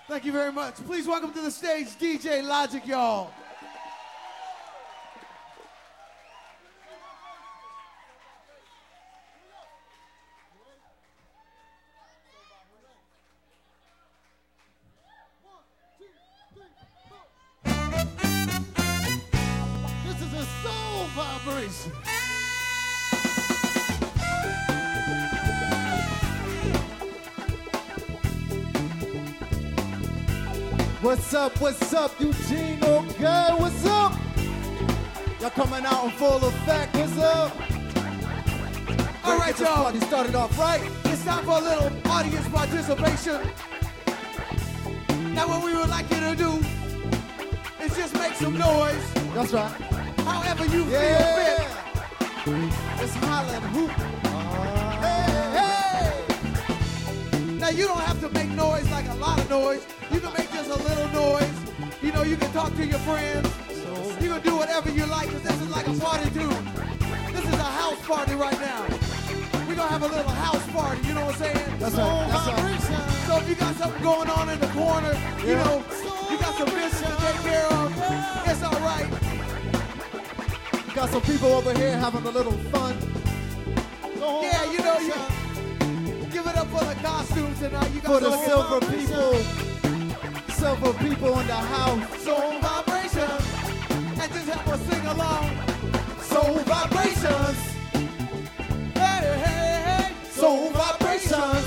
Thank you very much. Please welcome to the stage DJ Logic, y'all. This is a soul vibration. What's up, Eugene? Okay, what's up? Y'all coming out in full effect, what's up? All right, y'all. Party started off right. It's time for a little audience participation. Now what we would like you to do is just make some noise. That's right. However you feel Yeah. fit. It's holla and hoop. Hey, Now you don't have to make noise like a lot of noise. You can make just a little noise. You know, you can talk to your friends. You can do whatever you like, because this is like a party too. This is a house party right now. We're gonna have a little house party, you know what I'm saying? That's right, that's right. So if you got something going on in the corner, you know, you got some business to take care of, it's all right. We got some people over here having a little fun. Yeah, you know, you give it up for the costumes tonight. You got For the some silver people in the house. soul vibrations, and just help us sing along. Soul vibrations. Hey, hey, hey. Soul vibrations.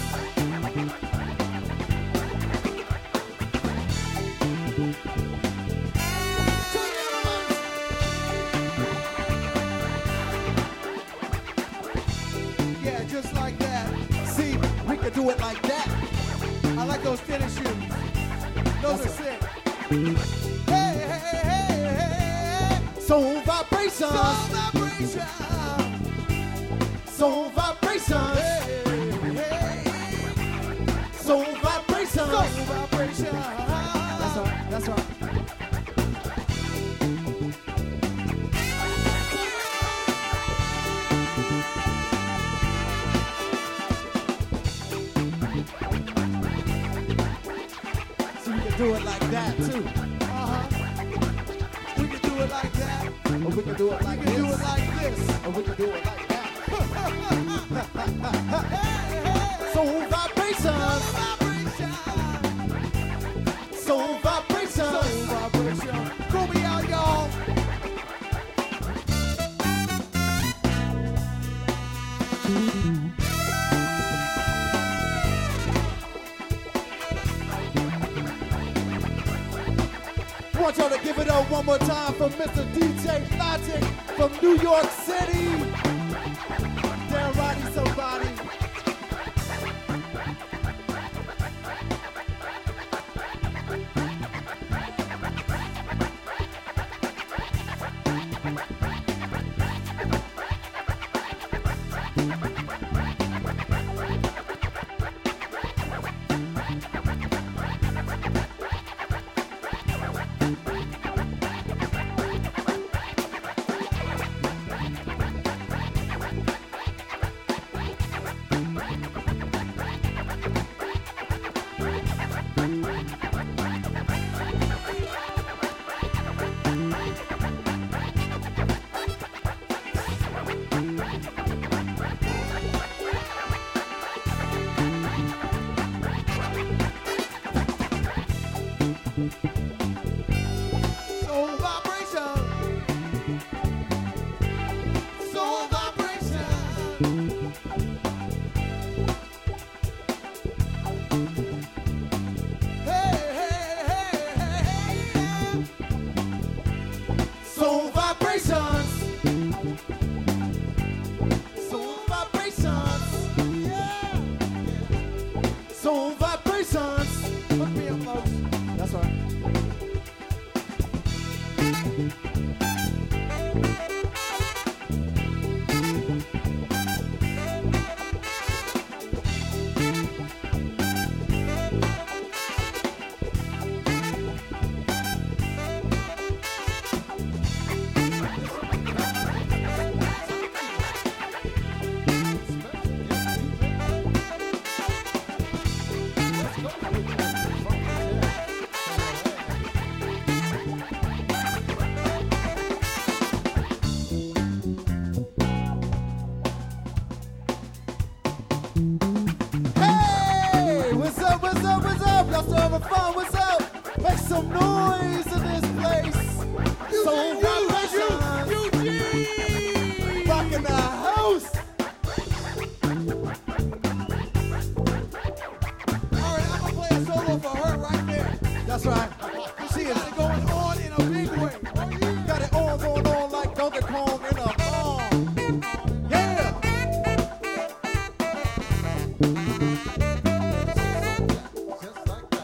Yeah, just like that. See, we can do it like that. I like those tennis shoes. Those are sick. Hey, hey, hey, hey. Soul vibrations. Soul vibration. Soul vibrations. Hey, hey. Soul vibrations. Soul vibration. That's right, that's right. So we can do it like that too. We can do it like that. Or we can do it like We can do this. it like this. Or we can do it like that. Soul vibrations. Soul vibrations. Soul vibration. Throw me out, y'all. Want y'all to give it up one more time for Mr. DJ Logic from New York City. Damn righty, somebody. Soul vibration. Soul vibration. Hey, hey, hey, hey, hey. Soul vibrations. Soul vibrations. Yeah. Soul vibrations. Hook me up, folks. That's right. y'all still having fun? What's up? Make some noise in this place. Soul Vibrations. Eugene! Rocking the house. All right, I'm gonna play a solo for her right there. That's right. She got it going on in a big way. Got it on, going on like Donkey Kong in a farm. Yeah. Just like that.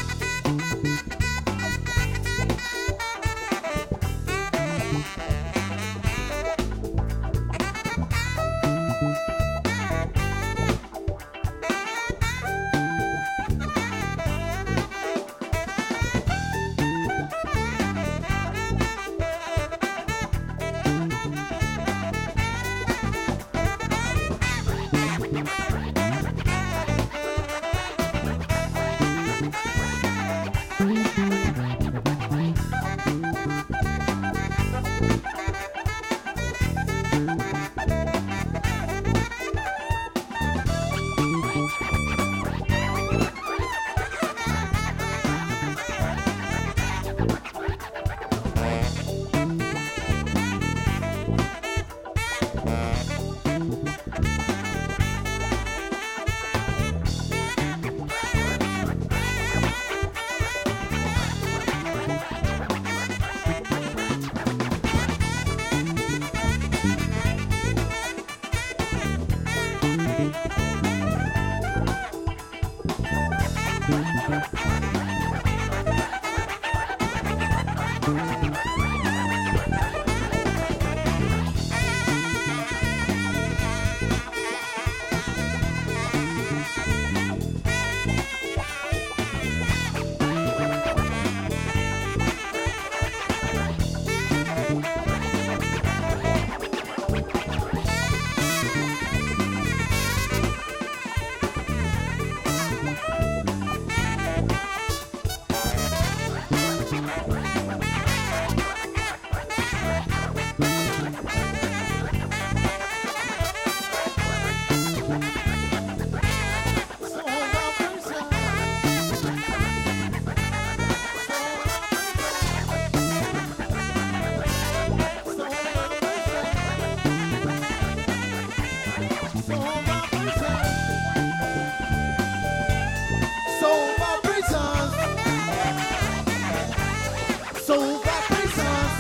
Soul Vibrations.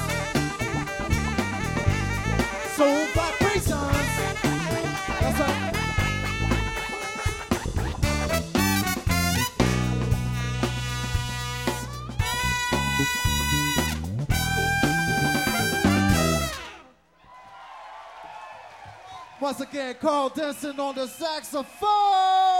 Soul Vibrations. That's right. Once again, Carl Denson on the saxophone.